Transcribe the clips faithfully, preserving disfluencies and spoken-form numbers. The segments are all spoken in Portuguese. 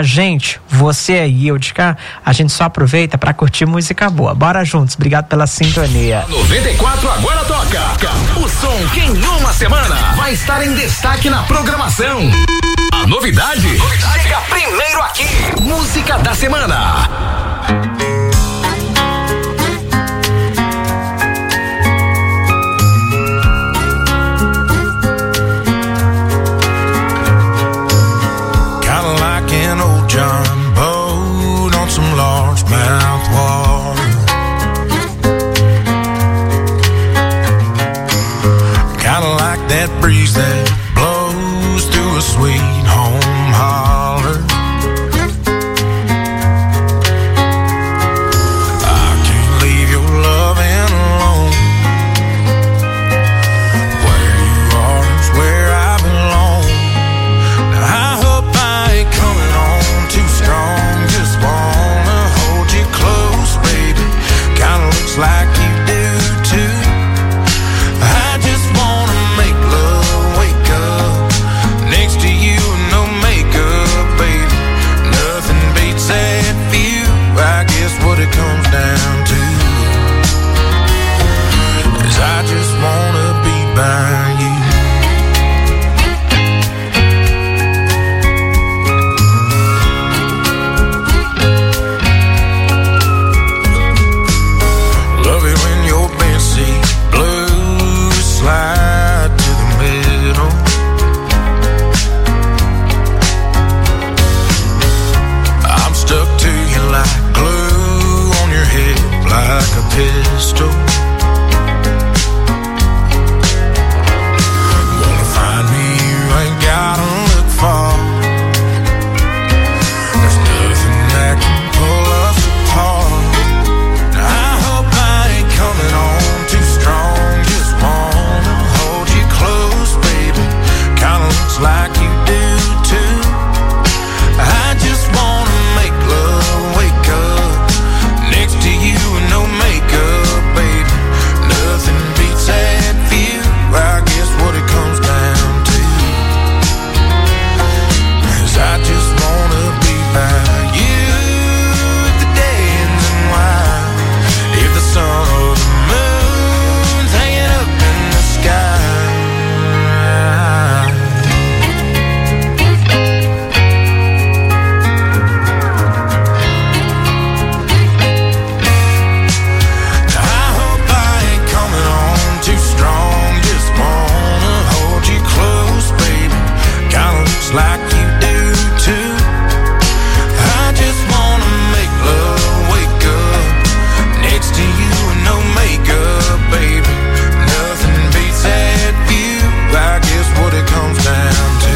Gente, você aí, eu de cá, a gente só aproveita pra curtir música boa. Bora juntos, obrigado pela sintonia. noventa e quatro agora toca o som que em uma semana vai estar em destaque na programação. A novidade, novidade chega primeiro aqui. Música da semana. John boat on some largemouth water. Kinda like that breeze that blows through a sweet home holler. I can't leave your loving alone. Where you are is where I belong. Now I hope I ain't coming on too strong, just wanna hold you close, baby. Kinda looks like you do too. I just wanna make love, wake up next to you, no makeup, baby. Nothing beats that view, I guess what it comes down to is I just wanna be by you. Slide to the middle. I'm stuck to you like glue on your hip, like a pistol. Wanna find me, you ain't gotta look far. There's nothing that can pull us apart. Now I hope I ain't coming on too strong, just wanna hold you close, baby. Kinda looks like you do too. I just wanna make love, wake up next to you and no makeup, baby. Nothing beats that view, I guess what it comes down to is I just wanna be by you. If the day ends and why, if the sun or the moon's hanging up in the sky. I hope I ain't coming on too strong, just wanna hold you close, baby. Kinda looks like you do too. I just wanna make love, wake up next to you and no makeup, baby. Nothing beats that view, I guess what it comes down to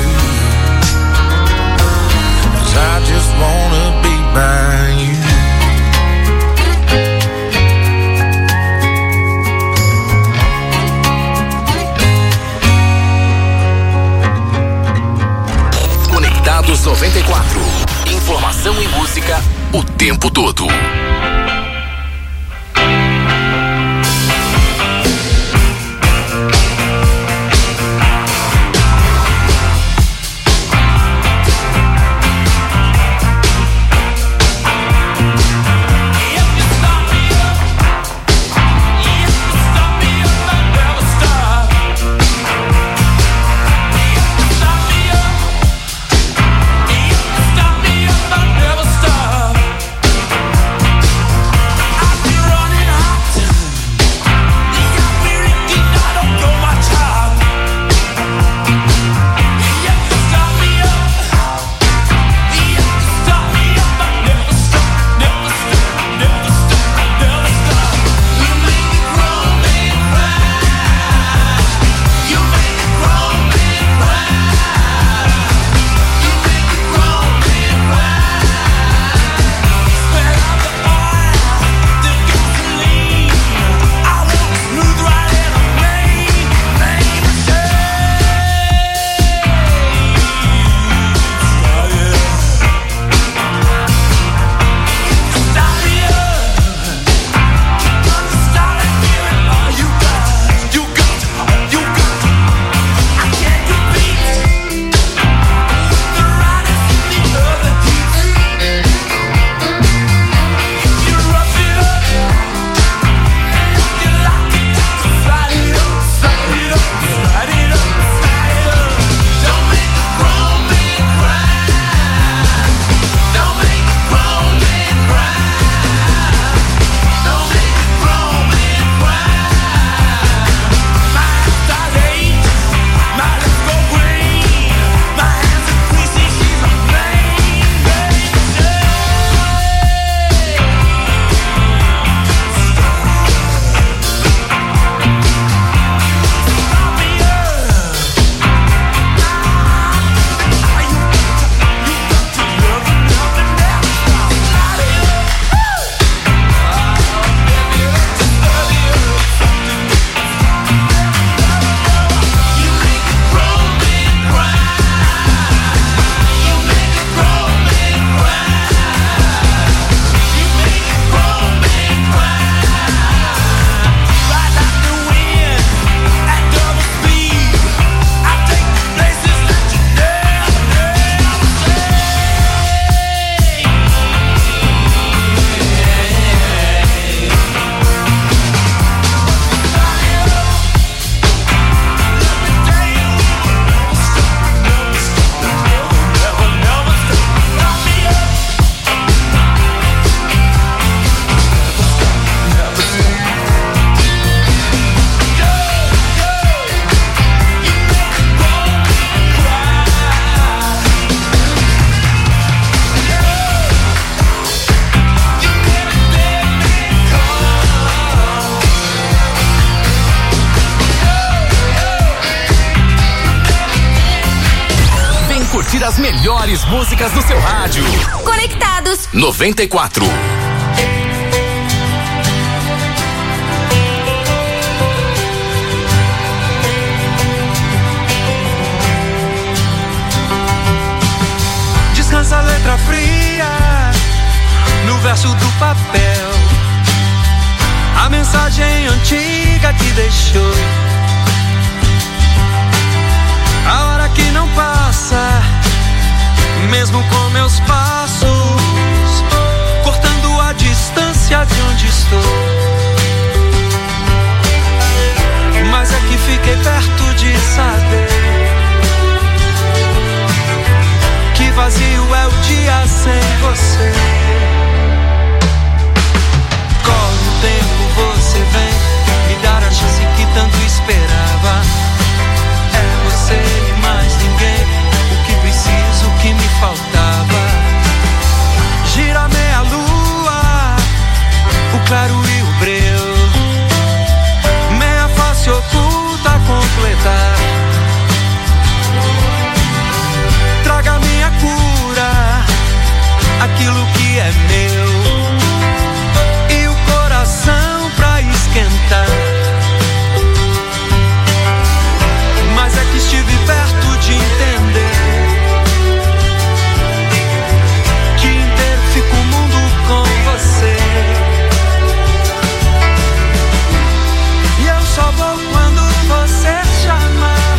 is I just wanna be by you. Conectados noventa e quatro. Informação e música o tempo todo. Stop me up, I'll never stop. melhores músicas do seu rádio. Conectados noventa e quatro. Descansa a letra fria no verso do papel, a mensagem antiga que deixou. A hora que não passa, mesmo com meus passos, cortando a distância de onde estou. Mas é que fiquei perto de saber que vazio é o dia sem você. Corre o tempo, você vem me dar a chance que tanto esperava. É você e mais ninguém, o que preciso, o que me faltava. Gira meia lua, o claro e o breu, meia face oculta a completar. Traga minha cura, aquilo que é meu, e o coração pra esquentar. Mas é que estive perto de entender que inteiro fica o mundo com você. E eu só vou quando você chamar,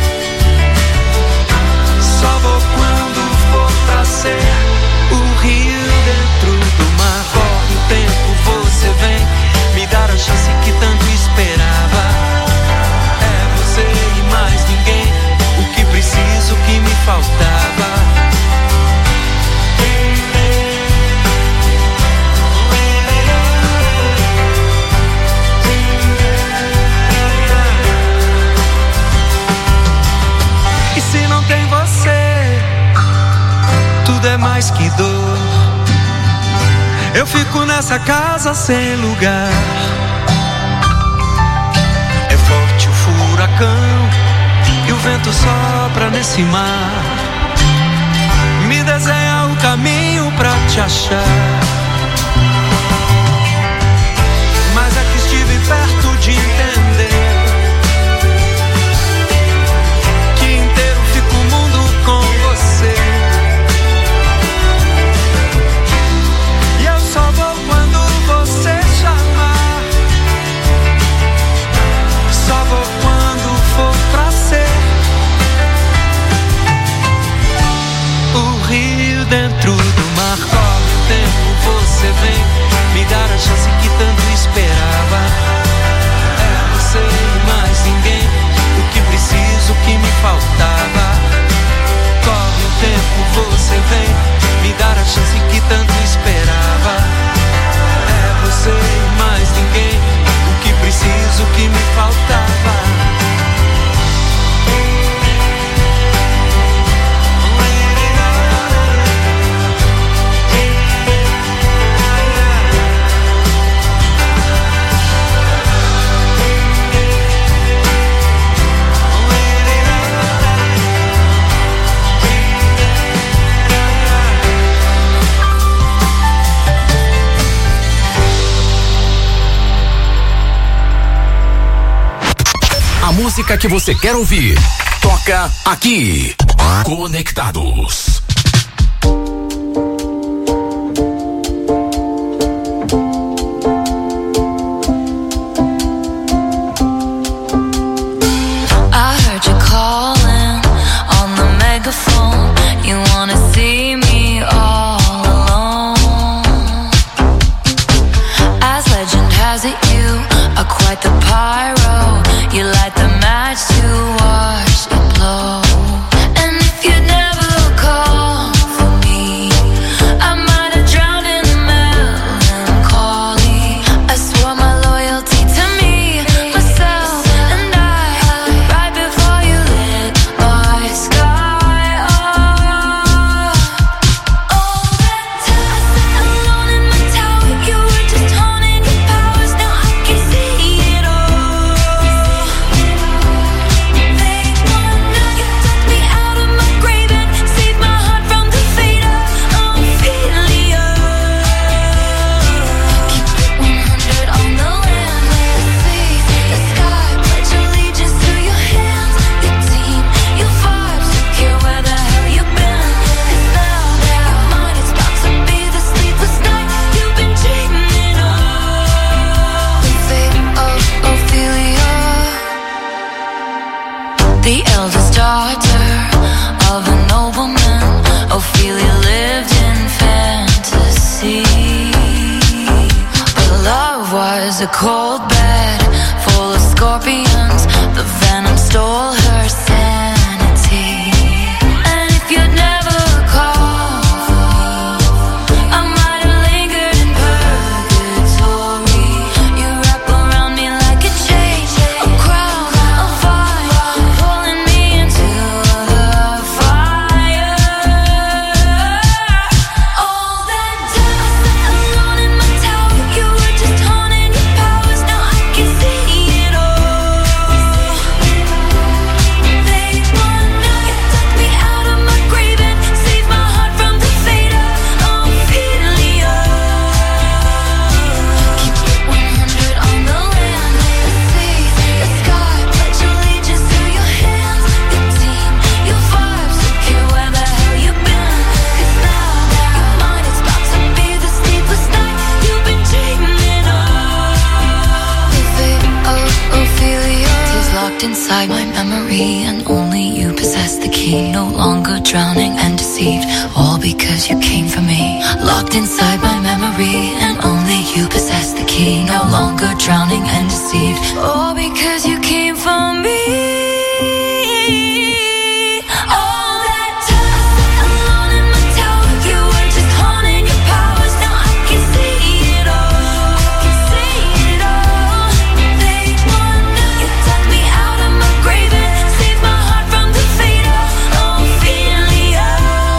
só vou quando for pra ser o rio dentro do mar. Corre o tempo, você vem me dar a chance que tanto esperava. É você e mais ninguém, o que preciso, o que me faltava. E se não tem você, tudo é mais que dor. Eu fico nessa casa sem lugar. É forte o furacão e o vento sopra nesse mar. Me desenha o caminho pra te achar. Mas é que estive perto de entender que inteiro fica o mundo com você. E eu só vou quando você chamar, só vou quando for pra ser o rio dentro do mar. Corre o tempo, você vem me dar a chance que tanto esperava. É você e mais ninguém, o que preciso, o que me faltava. Corre o tempo, você vem me dar a chance que tanto esperava. É você e mais ninguém, o que preciso, o que me faltava. A música que você quer ouvir, toca aqui. Conectados. I heard you calling on the megaphone. You wanna see me all alone. As legend has it, you are quite the pyro. You light the match to watch it blow. And if you never call was a cold bed full of scorpions. The venom stole her sanity. And if you'd never called for me, I might have lingered in purgatory. You wrap around me like a chain, a crown, a fire, pulling me into the fire. All that time I sat alone in my tower, you were just honing your powers. Now I can see it all. They wanna took me out of my grave and save my heart from the fate of Ophelia. Keep it one hundred on the land, the sea, the sky. Pledge allegiance to your hands, your team, your vibes. Don't care where the hell you've been, 'cause now your mind is about to be the sleepless night you've been dreaming of. The fate of Ophelia is locked inside my memory, and only you possess the key. No longer drowning and deceived, all because you came for me. Locked inside my memory, and only you possess the key. No longer drowning and deceived, all because you came for me. All that time I sat alone in my tower, you were just honing your powers. Now I can see it all. I can see it all. They wanna you took me out of my grave and saved my heart from the fate of Ophelia.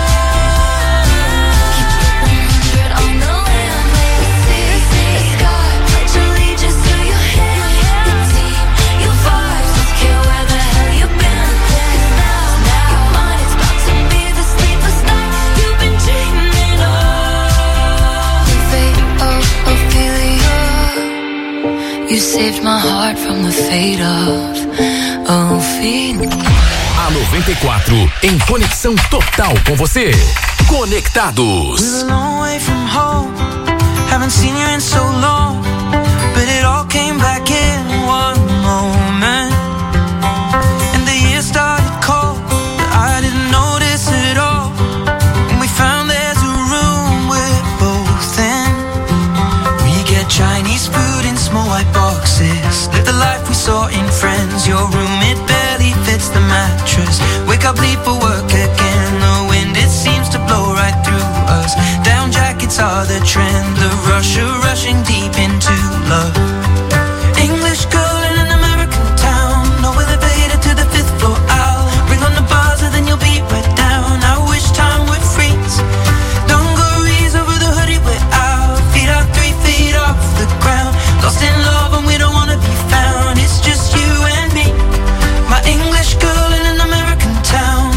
Keep it one hundred on the land, the sea, the sky. Pledge allegiance to your hand, your team, your vibes. Don't care where the hell you've been, 'cause now, now your mind is about to be the sleepless night you've been dreaming of. The fate of Ophelia. You saved my heart from the fate of Ophelia. A noventa e quatro em conexão total com você. Conectados. We're a long way from home, haven't seen you in so long, but it all came back in one moment. And the year started cold, but I didn't notice it all. And we found there's a room we're both in. We get Chinese food in small white boxes, live the life we saw in Friends. Your room, it barely fits the mattress. Wake up, leave for work again. The wind, it seems to blow right through us. Down jackets are the trend. The rush of rushing deep into love. English girl in an American town, no elevator to the fifth floor. I'll ring on the buzzer, then you'll be right down. I wish time would freeze. Dungarees over the hoodie we're out. Feet are three feet off the ground. Lost in love and we don't wanna be found. It's just you and me, my English girl in an American town.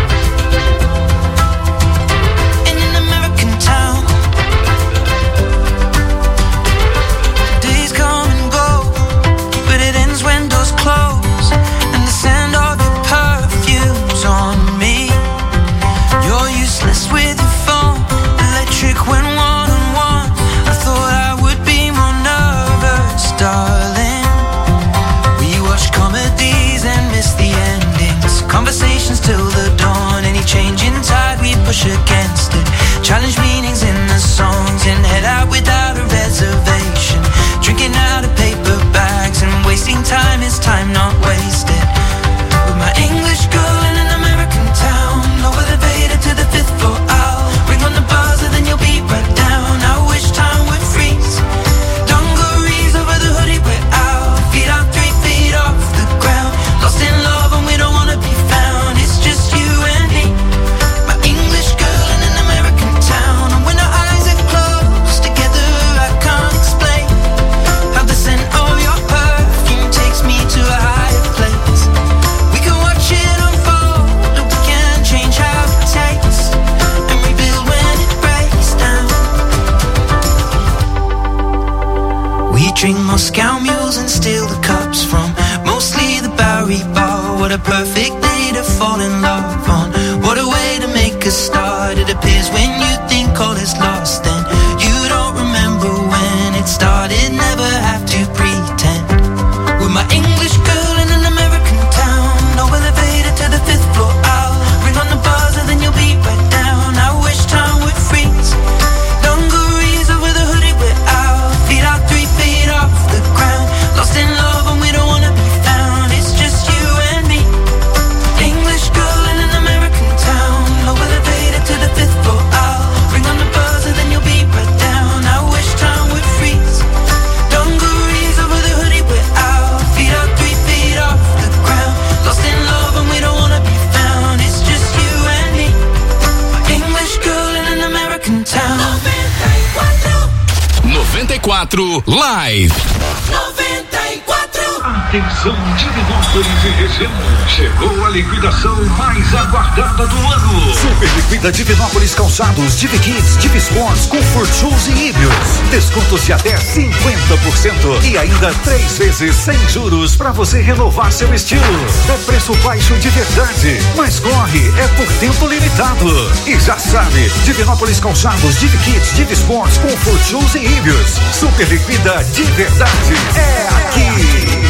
In an American town. Days come and go, but it ends when doors close. And the scent of your perfume's on me. You're useless with your phone, electric when one on one. I thought I would be more nervous, darling. We watch comedies and miss the endings. Conversations till the dawn. Any change in tide, we push against it. Challenge meanings in the songs and head out without a reservation. Drinking out of paper bags and wasting time is time not wasted. With my English girl in an American town, no elevator to the fifth floor. I'll ring on the buzzer, then you'll be right down. I wish time would freeze. Dungarees over the hoodie we're out. Feet are three feet off the ground. Lost in love and we don't wanna be found. It's just you and me, my English girl in an American town. And when our eyes are closed together, I can't explain how the scent of your perfume takes me to a higher place. We can watch it unfold, or we can change how it tastes and rebuild when it breaks down. We drink Moscow mules and steal the cups from mostly the Bowery Bar. What a perfect day to fall in love on. What a way to make a start. It appears when you think all is lost, then you don't remember when it started. Never have to pretend. With my English girl in an American town, no elevator to the fifth floor. I'll ring on the buzzer, then you'll be right down. I wish time would freeze. Dungarees over the hoodie we're out. Feet are three feet off the quatro Live. noventa e quatro. Atenção, Divinópolis e região. Chegou a liquidação mais aguardada do ano. Super Liquida Divinópolis Calçados, Divi Kids, Divi Sports, Comfort Shoes e Íbios. Descontos de até cinquenta por cento e ainda três vezes sem juros para você renovar seu estilo. É preço baixo de verdade, mas corre, é por tempo limitado. E já sabe, Divinópolis Calçados, Divi Kids, Divi Sports, Comfort Shoes e Íbios. Super Liquida de verdade é aqui.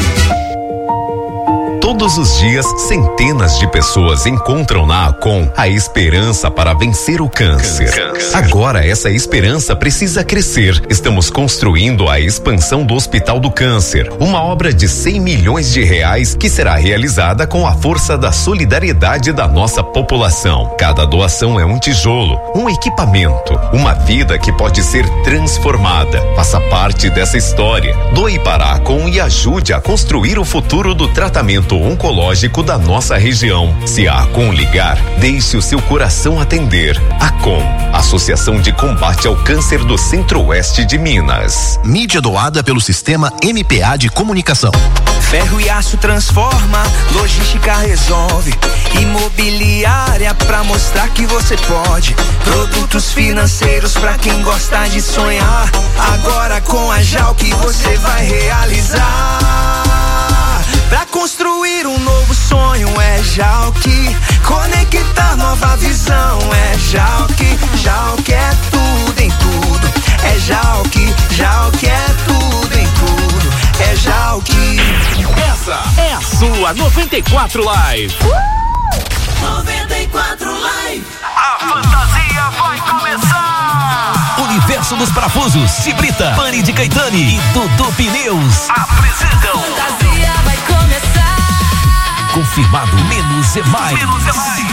Todos os dias, centenas de pessoas encontram na Acom a esperança para vencer o câncer. câncer. Agora, essa esperança precisa crescer. Estamos construindo a expansão do Hospital do Câncer, uma obra de cem milhões de reais que será realizada com a força da solidariedade da nossa população. Cada doação é um tijolo, um equipamento, uma vida que pode ser transformada. Faça parte dessa história. Doe para a Acom e ajude a construir o futuro do tratamento oncológico da nossa região. Se a Acom ligar, deixe o seu coração atender. Acom, Associação de Combate ao Câncer do Centro-Oeste de Minas. Mídia doada pelo Sistema M P A de Comunicação. Ferro e aço transforma, logística resolve. Imobiliária pra mostrar que você pode. Produtos financeiros pra quem gosta de sonhar. Agora com a Jalc você vai realizar. Pra construir um novo sonho é Jalc. Conectar nova visão é Jalc. Jalc é tudo em tudo. É Jalc. Jalc é tudo em tudo. É Jalc. Essa é a sua noventa e quatro Live. Uh! noventa e quatro Live. A fantasia vai começar. Universo dos Parafusos, de Brita, Pani de Caetani e Dudu Pneus apresentam. Fantasia vai começar. Confirmado, menos é mais. Menos é mais.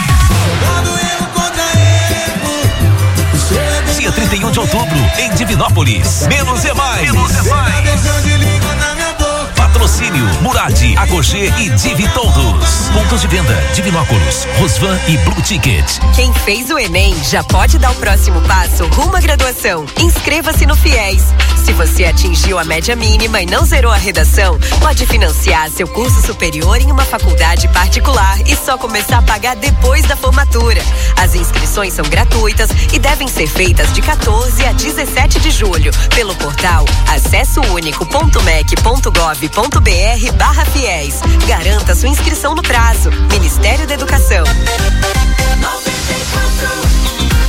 Dia trinta e um de outubro, em Divinópolis. Menos é mais. Menos é mais. Patrocínio Murad, Agogê e Divi Todos. Pontos de venda: Divinópolis, Rosvan e Blue Ticket. Quem fez o Enem já pode dar o próximo passo rumo à graduação. Inscreva-se no FIES. Se você atingiu a média mínima e não zerou a redação, pode financiar seu curso superior em uma faculdade particular e só começar a pagar depois da formatura. As inscrições são gratuitas e devem ser feitas de quatorze a dezessete de julho pelo portal acesso único ponto mec ponto gov ponto br barra FIES. Garanta sua inscrição no prazo. Ministério da Educação. noventa e quatro.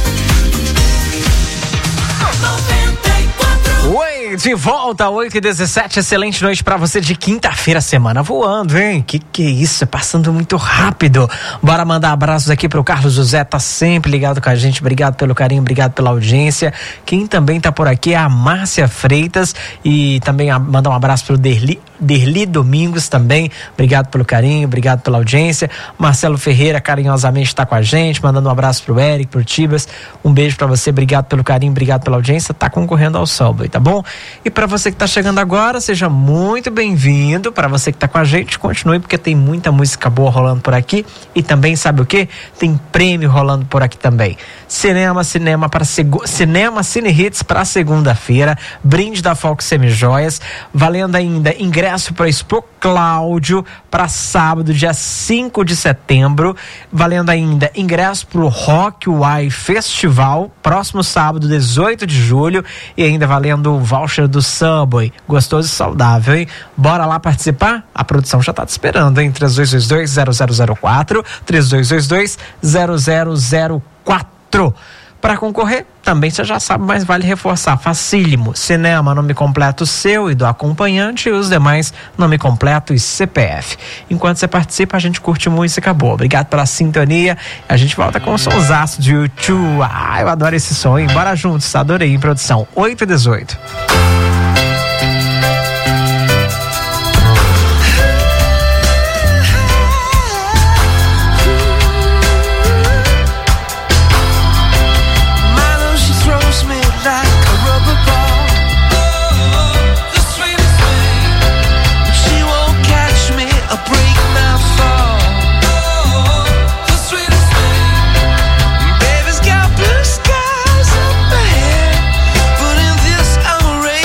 noventa e quatro. Oi, de volta, oito e dezessete, excelente noite pra você de quinta-feira, semana voando, hein? Que que é isso, é passando muito rápido. Bora mandar abraços aqui pro Carlos José, tá sempre ligado com a gente, obrigado pelo carinho, obrigado pela audiência. Quem também tá por aqui é a Márcia Freitas e também a, mandar um abraço pro Derli, Derli Domingos também, obrigado pelo carinho, obrigado pela audiência. Marcelo Ferreira carinhosamente tá com a gente, mandando um abraço pro Eric, pro Tibas, um beijo pra você, obrigado pelo carinho, obrigado pela audiência, tá concorrendo ao Subway, tá bom? E para você que tá chegando agora, seja muito bem-vindo. Para você que tá com a gente, continue, porque tem muita música boa rolando por aqui. E também, sabe o que? Tem prêmio rolando por aqui também. Cinema, cinema para segu... Cinema Cine Hits para segunda-feira. Brinde da Fox Semijoias. Valendo ainda ingresso para Expo Cláudio para sábado, dia cinco de setembro. Valendo ainda ingresso para o Rock Uai Festival, próximo sábado, dezoito de julho. E ainda valendo o voucher do Subway, gostoso e saudável, hein? Bora lá participar? A produção já tá te esperando, hein? três dois dois dois, zero zero zero quatro, três dois dois dois, zero zero zero quatro. Para concorrer, também você já sabe, mas vale reforçar, facílimo. Cinema, nome completo seu e do acompanhante, e os demais, nome completo e C P F. Enquanto você participa, a gente curte música boa. Obrigado pela sintonia. A gente volta com o sonsaço de U dois. Ah, eu adoro esse som, hein? Bora juntos, adorei, em produção. oito e dezoito. Baby's got blue skies up ahead, but in this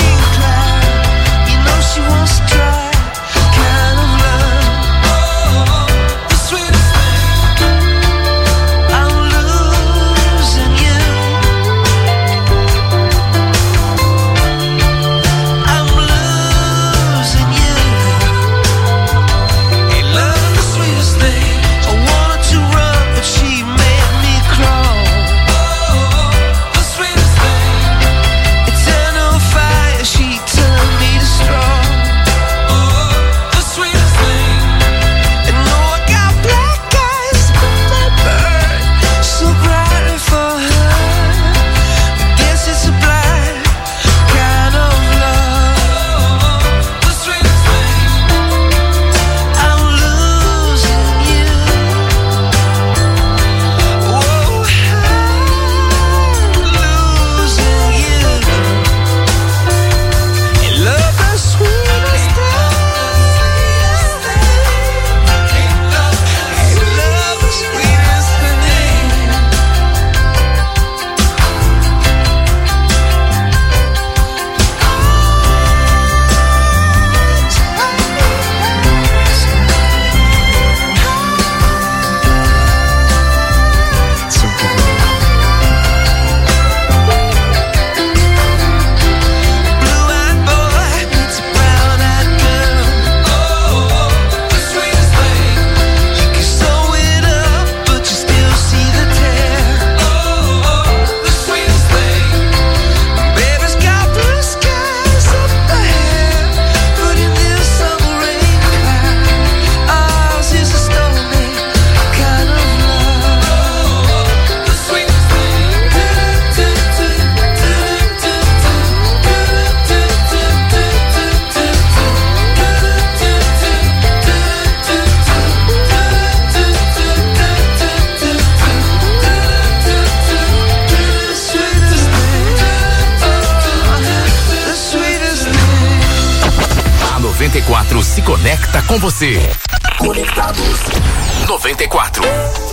noventa e quatro se conecta com você. Conectados noventa e quatro.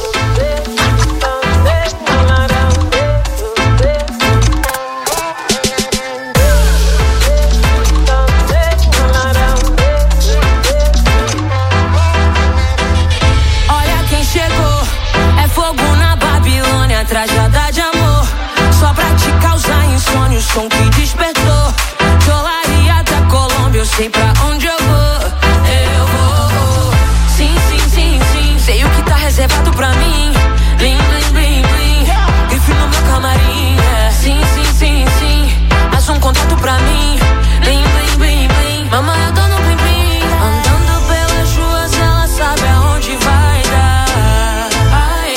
Olha quem chegou, é fogo na Babilônia, tragédia de amor, só pra te causar insônia, o som que despertou. Cholaria até Colômbia, eu sei pra onde eu vou, eu vou. Sim, sim, sim, sim, sei o que tá reservado pra mim. Blim, blim, blim, blim, grife no meu camarim, é. Sim, sim, sim, sim, mais um contato pra mim. Blim, blim, blim, blim, mamãe eu tô no blim, blim. Andando pelas ruas, ela sabe aonde vai dar. Ai,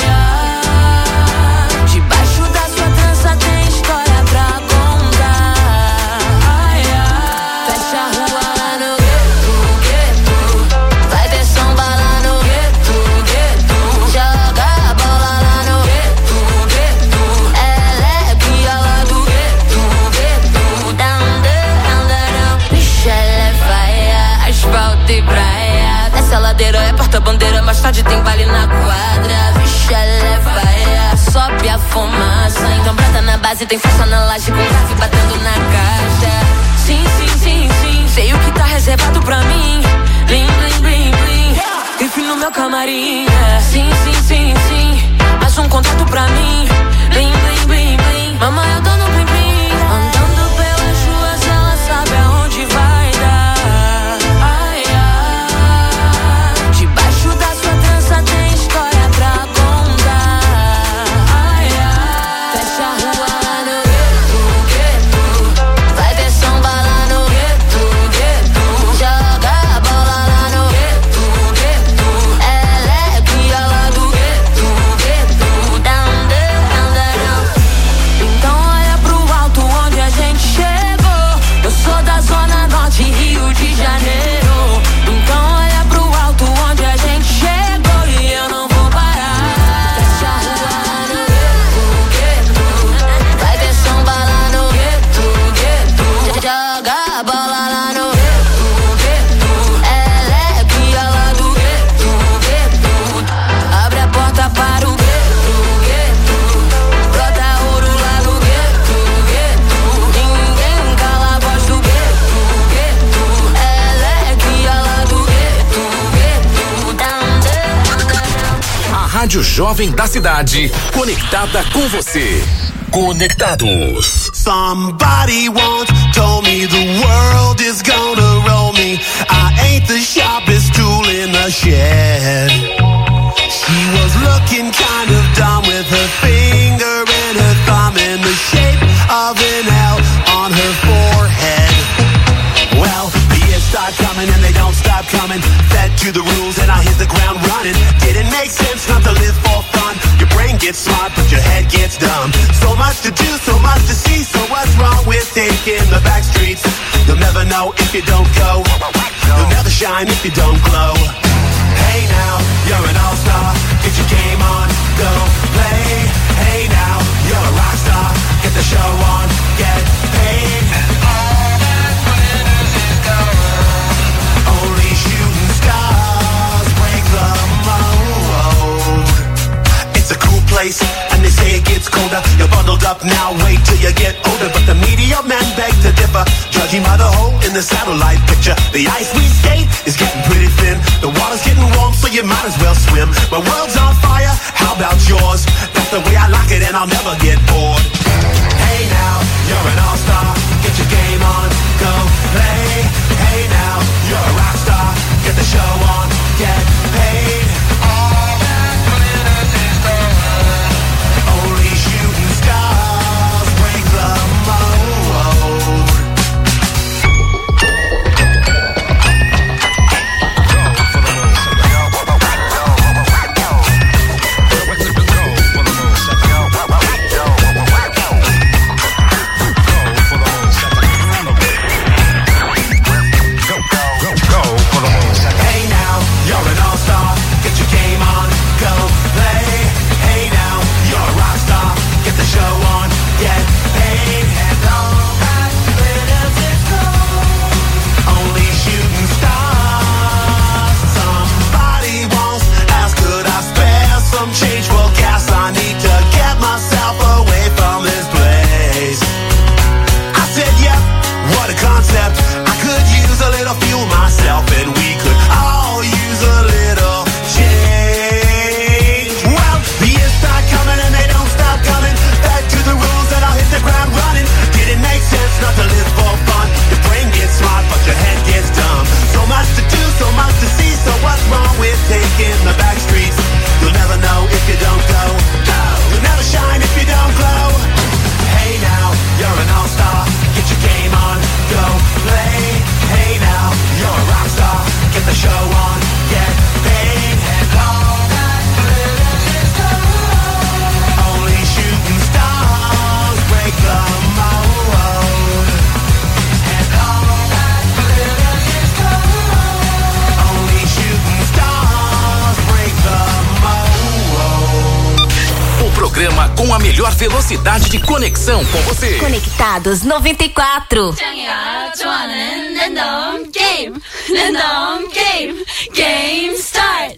ai, debaixo da sua trança tem história pra contar. Ai, ai, fecha a rua lá no gueto, gueto. Vai ter samba lá no gueto, gueto. Joga a bola lá no gueto, gueto. Ela é pia lá do gueto, gueto. Down, down, down. Bicha, ela é faia, asfalto e praia. Desce a ladeira, é porta-bandeira, mais tarde tem baile na quadra. Bicha, ela é faia, sobe a fumaça. Então brota na base, tem força na laje, com grave batendo na caixa. Sim, sim, sim, sim, sei o que tá reservado pra mim. Blim, blim, blim, blim, grife no meu camarim, é. Sim, sim, sim, sim, mais um contato pra mim. Blim, blim, blim, blim, mamãe eu tô no blim, blim. Andando pelas ruas, ela sabe aonde vai dar. Ai, ai, debaixo da sua trança tem história pra contar. Ai, ai, fecha a rua lá no gueto, gueto. Vai ter samba lá no gueto, gueto. Joga a bola lá no gueto, gueto. Ela é pia lá do gueto, gueto. Down, down, down. Então olha pro alto onde a gente chegou. Eu sou da zona norte, Rio de Janeiro. Então olha pro alto onde a gente chegou e eu não vou parar. Fecha a rua lá no gueto, gueto. Vai ter samba lá no gueto, gueto. Joga a bola lá no gueto, gueto. Ela é pia lá do gueto, gueto. Abre a porta para o gueto, gueto. Brota ouro lá no gueto, gueto. Ninguém cala a voz do gueto, gueto. Ela é pia lá do gueto, gueto. Down, down, down. A Rádio Jovem da Cidade, conectada com você. Conectados. Somebody once told me the world is gonna roll me. I ain't the sharpest tool in the shed. She was looking kind of dumb with her finger and her thumb in the shape of an L on her forehead. Well, the years start coming and they don't stop coming. Fed to the rules and I hit the ground running. Didn't make sense not to live for fun. Your brain gets smart but your head gets dumb. So much to do, so much to see. So what's wrong with taking the back streets? You'll never know if you don't go. You'll never shine if you don't glow. Hey now, you're an all-star. Get your game on, go play. Hey now, you're a rock star. Get the show on, get paid. All that glitters is gold. Only shooting stars break the mold. It's a cool place, and they say it gets colder. You're bundled up now, wait till you get older. But the media men beg to differ, judging by the hole in the satellite picture. The ice we skate is getting pretty thin. The water's getting warm, so you might as well swim. My world's on fire, how about yours? That's the way I like it, and I'll never get bored. Hey now, you're an all-star. Get your game on, go play. Hey now, you're a rock star. Get the show on, get paid. All that glitters is gold. Only shooting stars break the mold. com a melhor velocidade de conexão com você. Conectados noventa e quatro. Game, game, game start.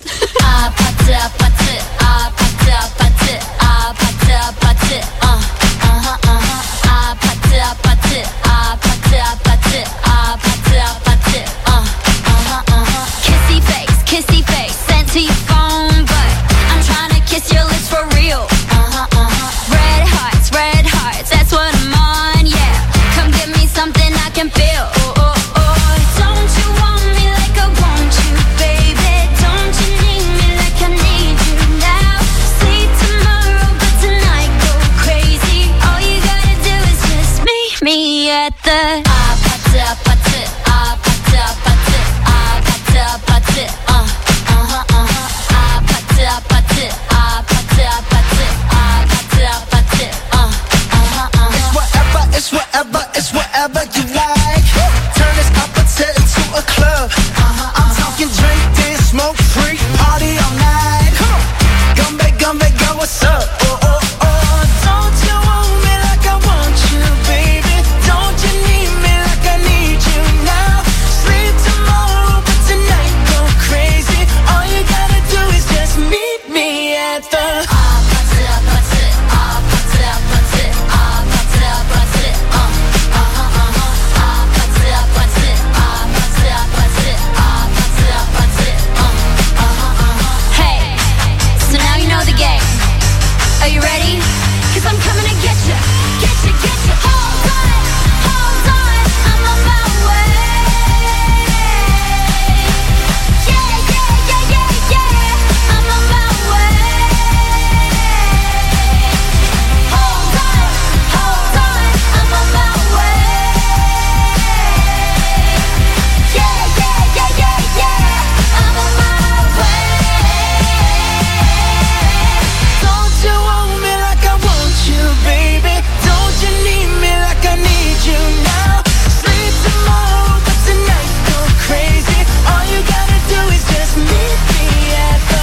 Kissy face, kissy face, sent to your phone, but I'm trying to kiss your lips for real. Red hearts, red hearts, that's what I'm on, yeah. Come give me something I can feel. Oh, oh, oh. Don't you want me like I want you, baby? Don't you need me like I need you now? See tomorrow, but tonight go crazy. All you gotta do is just meet me at the ah, pata, pata, ah, pata, pata, ah, pata, pata, uh, uh-huh, uh-huh, ah, pata, pata, ah, pata, pata, ah, pata, pata, uh, uh-huh, uh-huh. It's whatever, it's whatever, it's whatever you like. Turn this opposite into a club. Uh-huh, I'm talking drink, dance, smoke, free, party all night. Come on, Gumbe, Gumbe, go, what's up? Oh, oh, oh. Don't you want me like I want you, baby? Don't you need me like I need you now? Sleep tomorrow, but tonight go crazy. All you gotta do is just meet me at the ah, pata, pata, ah, pata, pata, ah, pata, pata, uh, uh-huh, uh-huh, ah, pata, pata, ah, pata, pata, ah, pata, pata, uh, uh-huh, uh-huh. Hey, so now you know the game. Are you ready? Cause I'm coming to get you, get you, get you. Hold on, hold on, I'm on my way. Yeah, yeah, yeah, yeah, yeah, I'm on my way. Hold on, hold on, I'm on my way. Yeah, yeah, yeah, yeah, yeah, I'm on my way. Don't you want me like I want you, baby? Don't you need me like I need you now? Sleep tomorrow, but tonight go crazy. All you gotta do is just meet me at the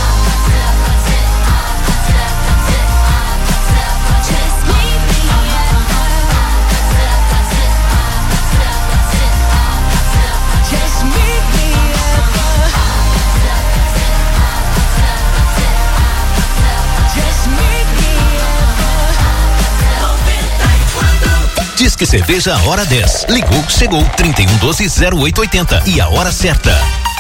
Just meet me at Just meet me at the Just meet me at the Diz que cerveja hora dez. Ligou, chegou trinta e um doze zero oito oitenta e a hora certa.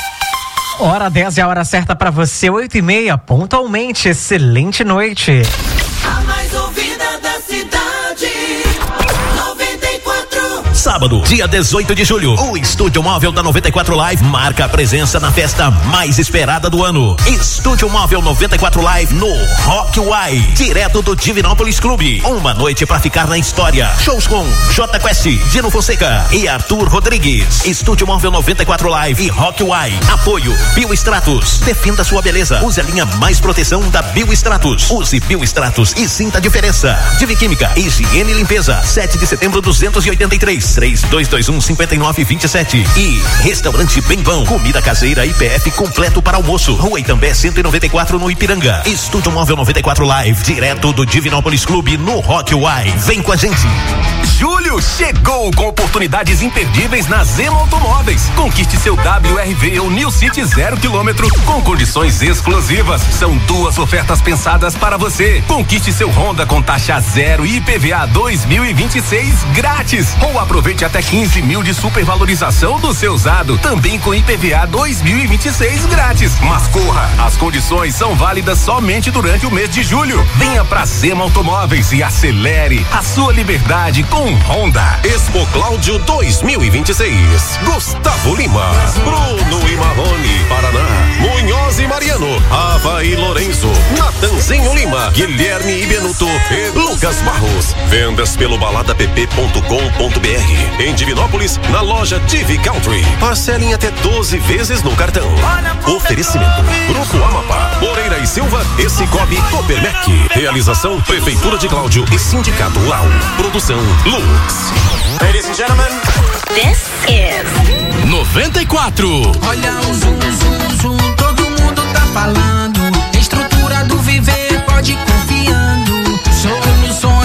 Hora dez é a hora certa pra você, oito e meia, pontualmente. Excelente noite. A mais ouvida da cidade. noventa e quatro. Sábado, dia dezoito de julho, o Estúdio Móvel da noventa e quatro Live marca a presença na festa mais esperada do ano. Estúdio Móvel noventa e quatro Live no Rock Y, direto do Divinópolis Clube. Uma noite pra ficar na história. Shows com J Quest, Dino Fonseca e Arthur Rodrigues. Estúdio Móvel noventa e quatro Live e Rock Y. Apoio Biostratus. Defenda sua beleza. Use a linha mais proteção da Biostratus. Use Biostratus e sinta a diferença. Divi Química, Higiene e Limpeza. sete de setembro duzentos e oitenta e três, três dois dois um, cinco nove dois sete. E Restaurante Bem Bom, comida caseira I P F completo para almoço. Rua Itambé cento e noventa e quatro no Ipiranga. Estúdio Móvel noventa e quatro Live, direto do Divinópolis Clube no Rock Y. Vem com a gente. Julho chegou com oportunidades imperdíveis na Zema Automóveis. Conquiste seu W R V ou New City zero quilômetro com condições exclusivas. São duas ofertas pensadas para você. Conquiste seu Honda com taxa zero e I P V A dois mil e vinte e seis grátis. Ou aproveite até quinze mil de supervalorização do seu usado, também com I P V A dois mil e vinte e seis grátis. Mas corra, as condições são válidas somente durante o mês de julho. Venha pra Zema Automóveis e acelere a sua liberdade com Honda. Expo Cláudio dois mil e vinte e seis. Gustavo Lima, Bruno e Marrone, Paraná, Munhoz e Mariano, Ava e Lorenzo, Natanzinho Lima, Guilherme e Benuto e Lucas Barros. Vendas pelo balada p p ponto com ponto b r. Em Divinópolis, na loja Divi Country. Parcelem até doze vezes no cartão. Oferecimento: Grupo Amapá, Moreira e Silva e Cicobi Copermec. Realização: Prefeitura de Cláudio e Sindicato Rural. Produção Lux. Ladies and gentlemen, This is noventa e quatro. Olha o zoom, zoom, zoom, todo mundo tá falando. Estrutura do Viver, pode ir confiando.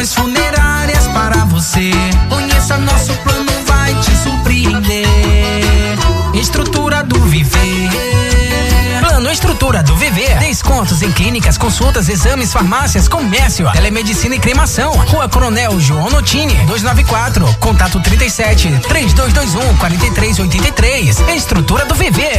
soluções funerárias para você. Conheça nosso plano, vai te surpreender. Estrutura do Viver. Plano Estrutura do Viver. Descontos em clínicas, consultas, exames, farmácias, comércio, telemedicina e cremação. Rua Coronel João Notini, duzentos e noventa e quatro. Contato trinta e sete, trinta e dois vinte e um, quarenta e três oitenta e três. Estrutura do Viver.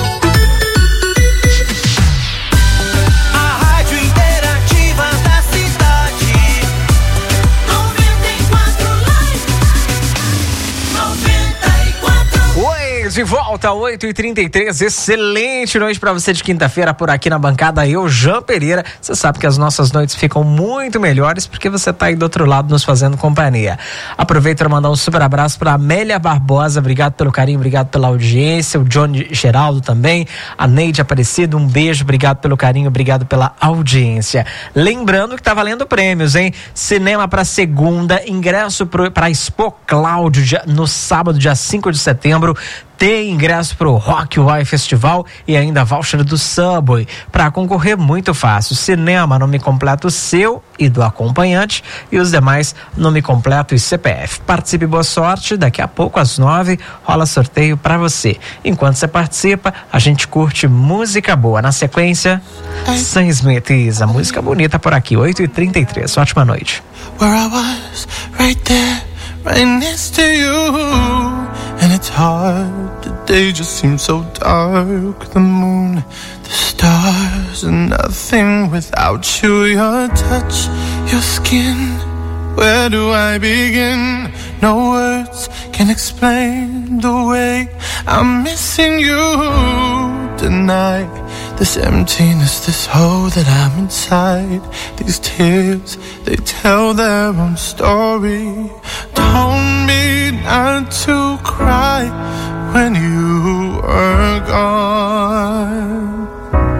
De volta, oito e trinta e três, excelente noite pra você de quinta-feira por aqui na bancada, eu, Jean Pereira. Você sabe que as nossas noites ficam muito melhores porque você tá aí do outro lado nos fazendo companhia. Aproveito para mandar um super abraço pra Amélia Barbosa, obrigado pelo carinho, obrigado pela audiência, o Johnny Geraldo também, a Neide Aparecido, um beijo, obrigado pelo carinho, obrigado pela audiência. Lembrando que tá valendo prêmios, hein? Cinema pra segunda, ingresso pro, pra Expo Cláudio dia, no sábado, dia cinco de setembro. Tem ingresso pro Rock Why Festival e ainda voucher do Subway. Para concorrer, muito fácil. Cinema, nome completo seu e do acompanhante, e os demais, nome completo e C P F. Participe, boa sorte. Daqui a pouco, às nove, rola sorteio para você. Enquanto você participa, a gente curte música boa. Na sequência, Sam Smith, a música bonita por aqui, oito e trinta e três. Ótima noite. Where I was, right there, right next to you. And it's hard, the day just seems so dark. The moon, the stars, and nothing without you. Your touch, your skin, where do I begin? No words can explain the way I'm missing you tonight. This emptiness, this hole that I'm inside. These tears, they tell their own story. Told me not to cry when you were gone.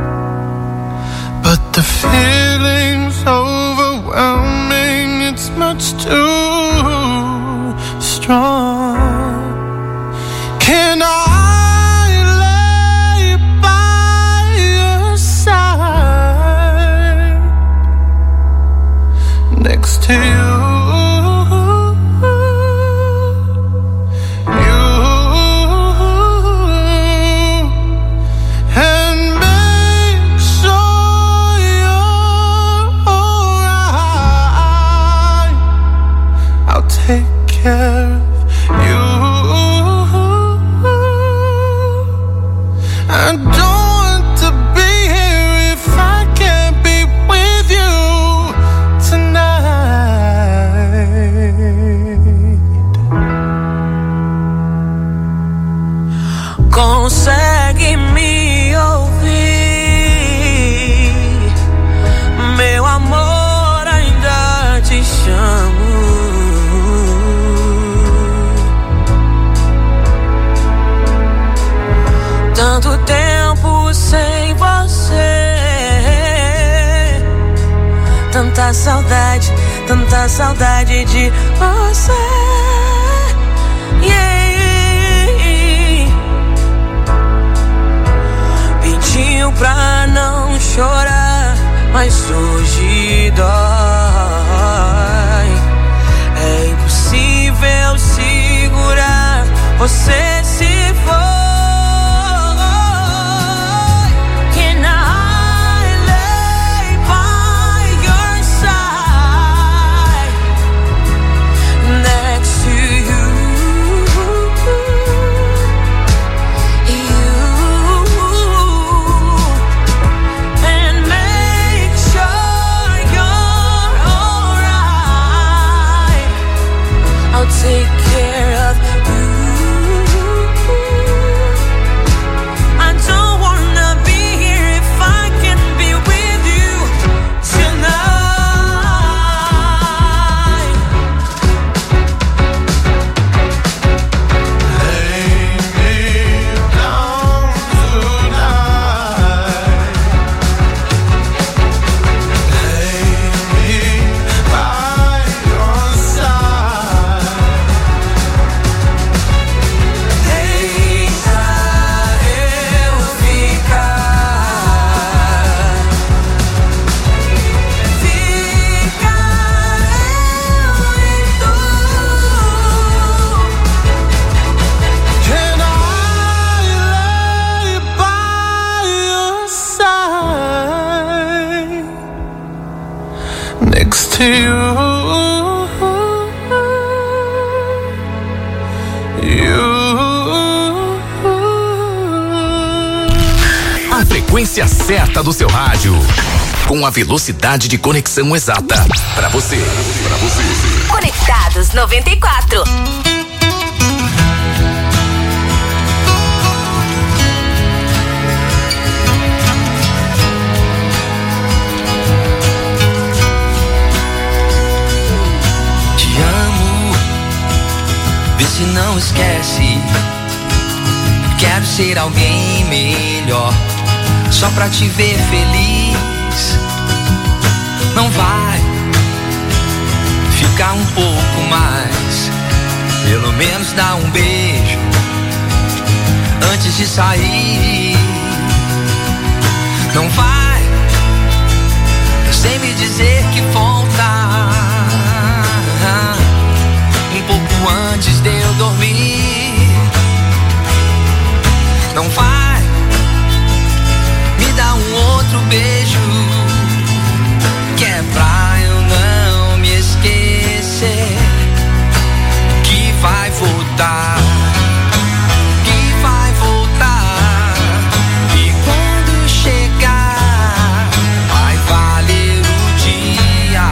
But the feeling's overwhelming, it's much too strong. Can I next to you, you, and make sure you're alright. I'll take care of you. I don't want to be here if I can't be with you tonight. Consegue me ouvir, meu amor, ainda te chamo. Tanto tempo sem você, tanta saudade, tanta saudade de você. Yeah. Pediu pra não chorar, mas hoje dói. É impossível segurar, você se foi. Take care of you. frequência certa do seu rádio. Com a velocidade de conexão exata. Pra você. Pra você. Conectados noventa e quatro. Te amo, vê se não esquece. Quero ser alguém melhor, só pra te ver feliz. Não vai ficar um pouco mais, pelo menos dá um beijo antes de sair. Não vai sem me dizer que volta, um pouco antes de eu dormir. Não vai me dar um outro beijo, que é pra eu não me esquecer, que vai voltar, que vai voltar. E quando chegar, vai valer o dia.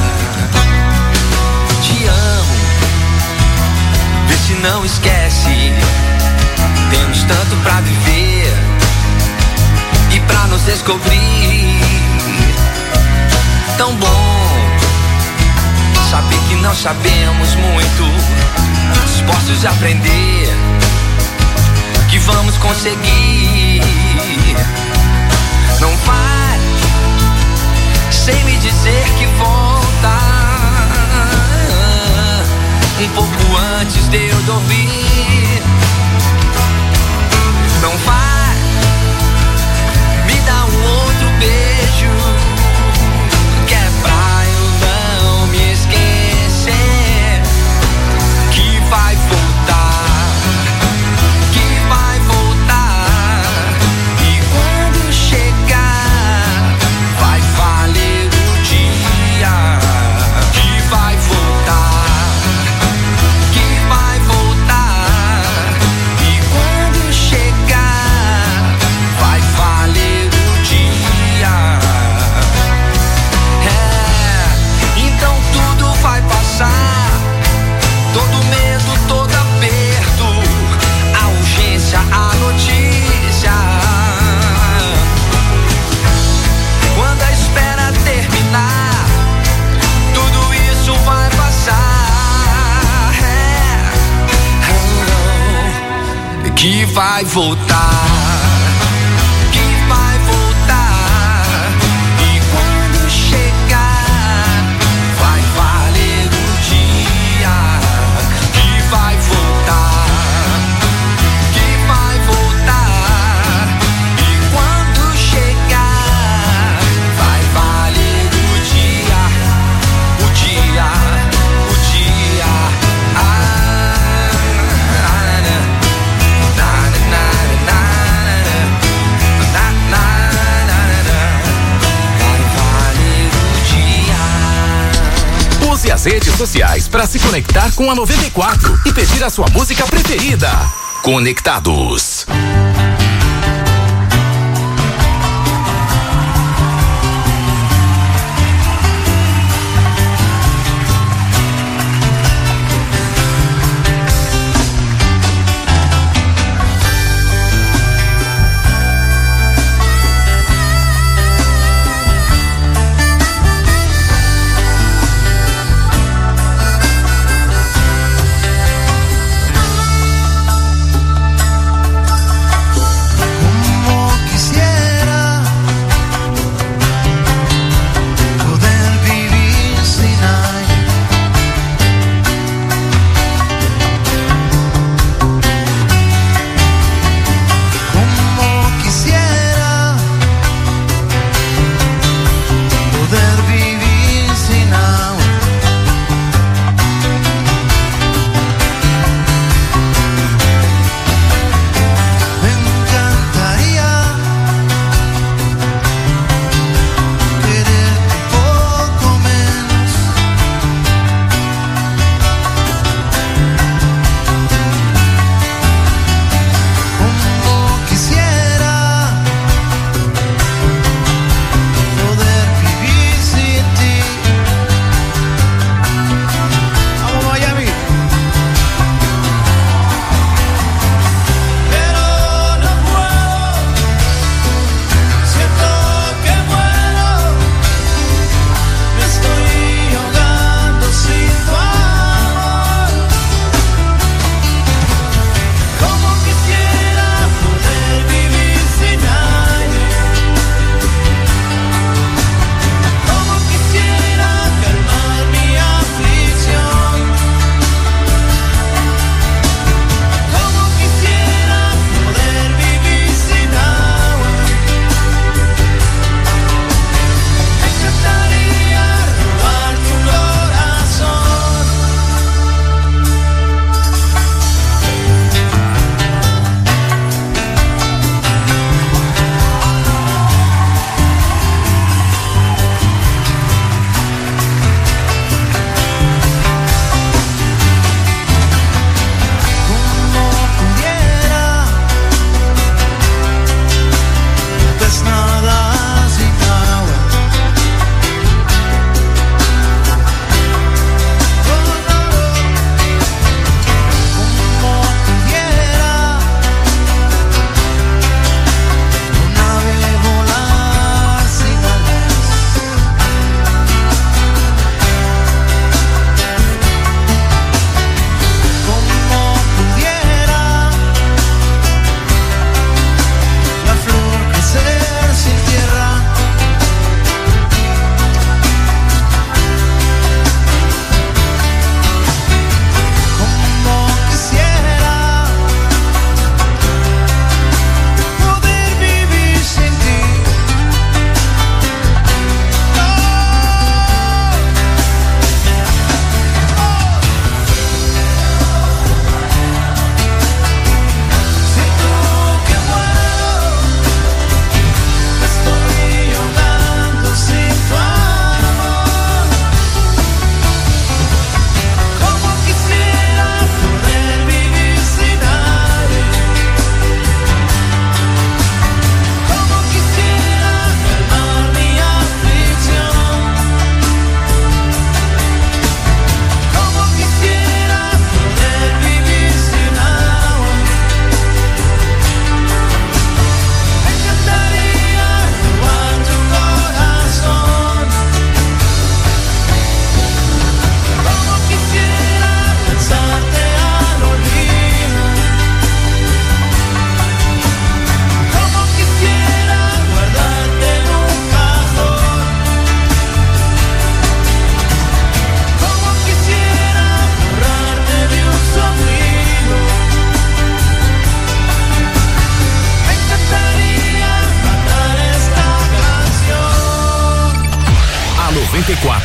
Te amo, vê se não esquece. Temos tanto pra viver e pra nos descobrir. Tão bom saber que não sabemos muito, dispostos a aprender, que vamos conseguir. Não vai sem me dizer que volta, um pouco antes de eu dormir. Não vai me dar um outro beijo, que é pra eu não me esquecer, que vai voltar, que vai voltar. E quando chegar, vai valer o dia, que vai voltar, que vai voltar. E quando chegar, vai valer o dia. É, então tudo vai passar, todo medo, todo aperto, a urgência, a notícia. Quando a espera terminar, tudo isso vai passar. É, que vai voltar, que vai voltar. E quando chegar, vai valer o dia, que vai voltar, que vai voltar. E quando chegar, vai valer o dia, o dia, o dia. Ah, na, na, na, na, na. Vai valer o dia. Use as redes sociais para se conectar com a noventa e quatro e pedir a sua música preferida. Conectados.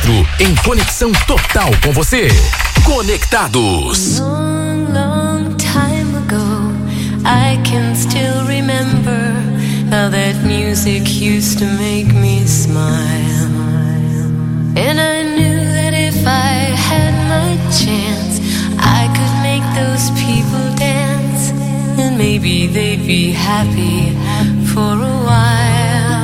quatro, em conexão total com você. Conectados. Long, long time ago, I can still remember how that music used to make me smile. And I knew that if I had my chance, I could make those people dance. And maybe they'd be happy for a while.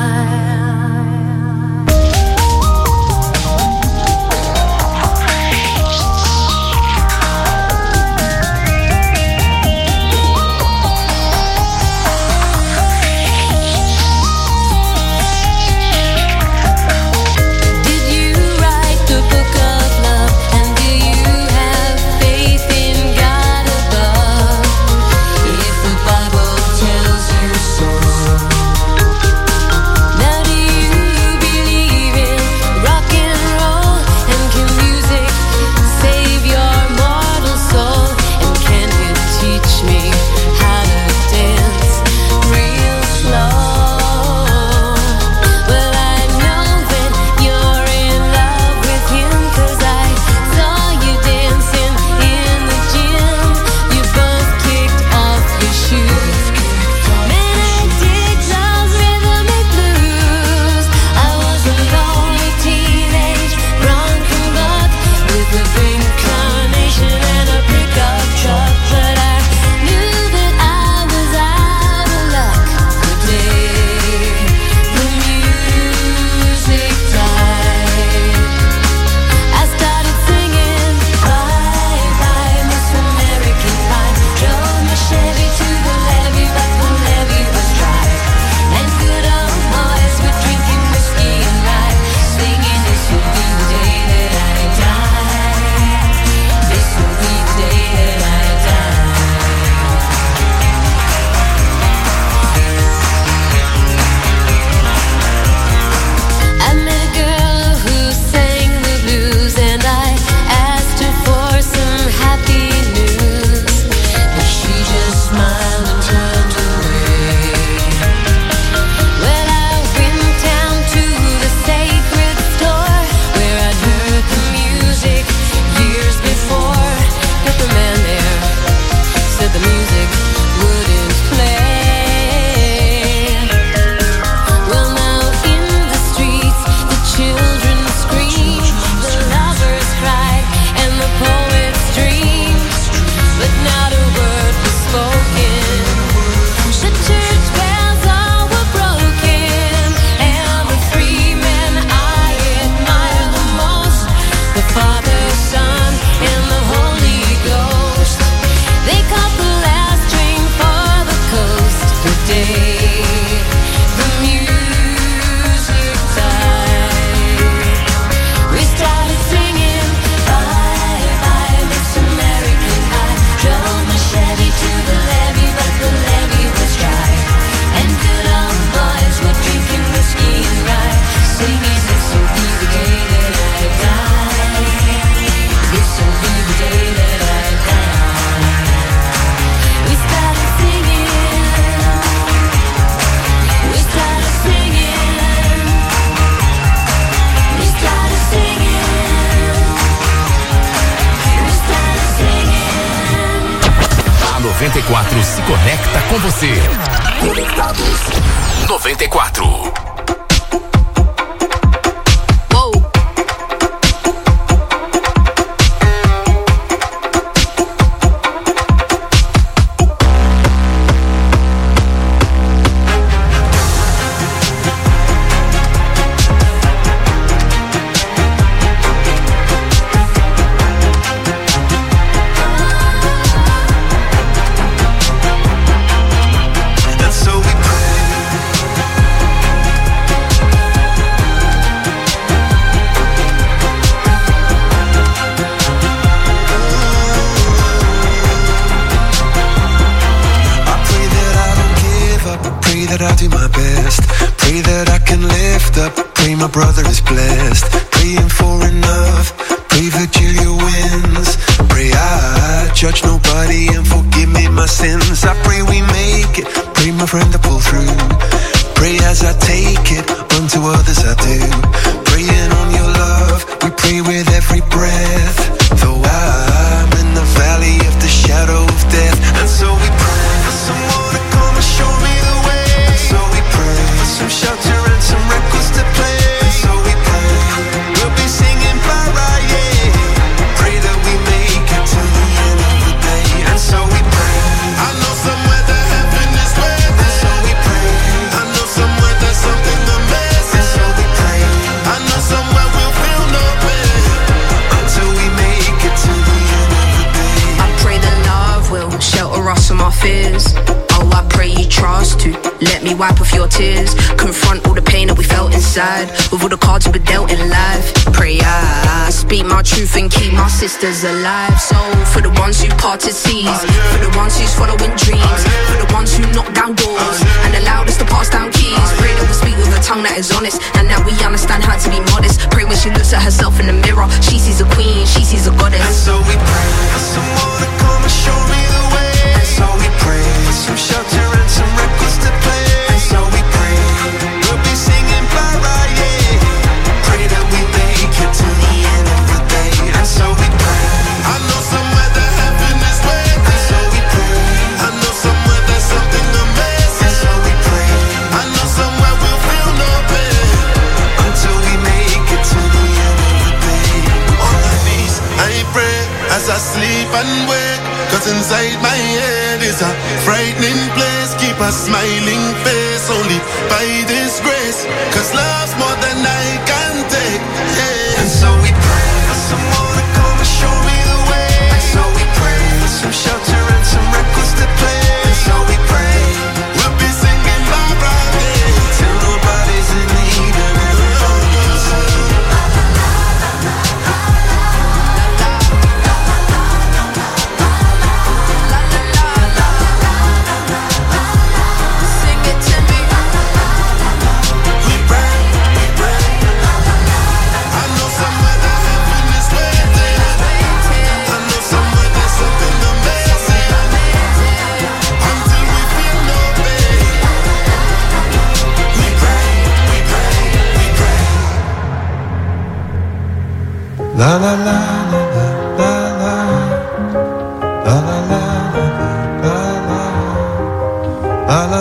noventa e quatro se conecta com você. Conectados noventa e quatro. My brother is blessed, praying for enough, pray Virgilia wins, pray I judge nobody and forgive me my sins, I pray we make it, pray my friend to pull through, pray as I take it, unto others I do, praying on your love, we pray with every breath. Though I'm in the valley of the shadow of death, and so we pray for someone to come and show me the way. And so we pray for some shelter and some records to play. And so we pray we'll be singing para, yeah. Pray that we make it to the end of the day. And so we pray. I know somewhere that heaven is waiting. And so we pray. I know somewhere there's something amazing. And so we pray. I know somewhere we'll feel no pain until we make it to the end of the day. I pray that love will shelter us from our fears. Oh, I pray you trust to let me wipe off your tears. Confront all the pain that we felt inside with all the cards we were dealt in life. Pray I speak my truth and keep my sisters alive. So for the ones who parted seas, for the ones who's following dreams, for the ones who knock down doors and allowed us to pass down keys. Pray that we speak with a tongue that is honest and that we understand how to be modest. Pray when she looks at herself in the mirror, she sees a queen, she sees a goddess. And so we pray for someone to come and show me the way. And so we pray for some shelter and some records to play. And so we pray we'll be singing para, yeah. Pray that we make it to the end of the day. And so we pray. I know somewhere that heaven is waiting. And so we pray. I know somewhere there's something amazing. And so we pray. I know somewhere we'll feel no pain until we make it to the end of the day. On my knees I pray as I sleep and wake, 'cause inside my head is a frightening place. Keep a smiling face only by this grace, 'cause love's more than I can take, yeah. And so we pray for someone to come and show me the way. And so we pray for some shelter and some records to play. And so we pray we'll be singing bye bye, yeah, till nobody's in need and everybody's safe. La la la la la la la la la la la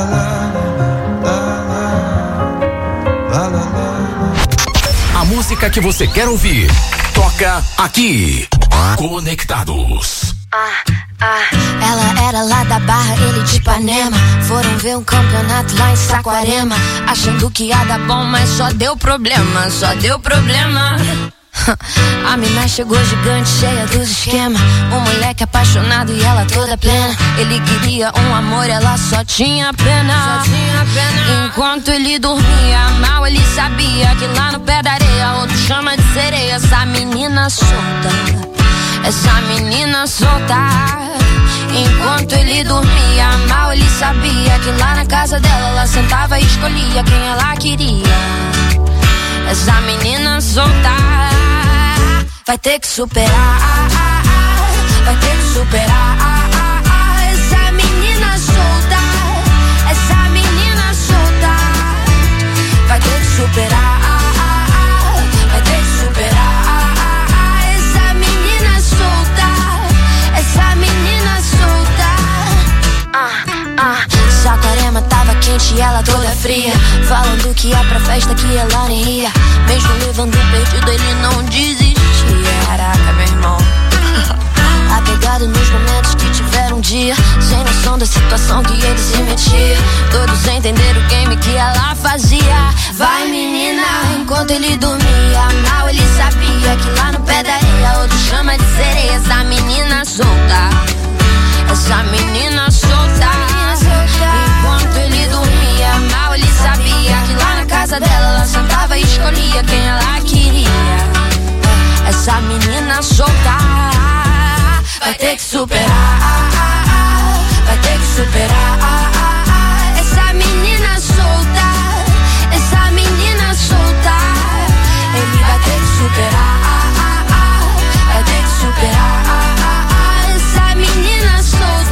la la. A música que você quer ouvir toca aqui. Conectados. Ela era lá da Barra, ele de Ipanema. Foram ver um campeonato lá em Saquarema, achando que ia dar bom, mas só deu problema, só deu problema. A mina chegou gigante, cheia dos esquemas. Um moleque apaixonado e ela toda plena. Ele queria um amor, ela só tinha pena. Só tinha pena. Enquanto ele dormia mal, ele sabia que lá no pé da areia outro chama de sereia. Essa menina solta, essa menina solta. Enquanto ele dormia mal, ele sabia que lá na casa dela ela sentava e escolhia quem ela queria. Essa menina solta vai ter que superar, vai ter que superar. Essa menina solta, essa menina solta vai ter que superar, vai ter que superar. Essa menina solta, essa menina solta. Ah, ah. Saquarema tava quente e ela toda fria, falando que ia pra festa que ela nem ia. Mesmo levando perdido ele não desistia. Caraca, meu irmão. Apegado nos momentos que tiveram um dia, sem noção da situação que ele se metia. Todos entenderam o game que ela fazia. Vai menina, enquanto ele dormia mal, ele sabia que lá no pé da areia outro chama de sereia. Essa menina solta, essa menina solta. Enquanto ele dormia mal, ele sabia que lá na casa dela ela sentava e escolhia quem ela queria. Essa menina solta vai ter que superar, vai ter que superar.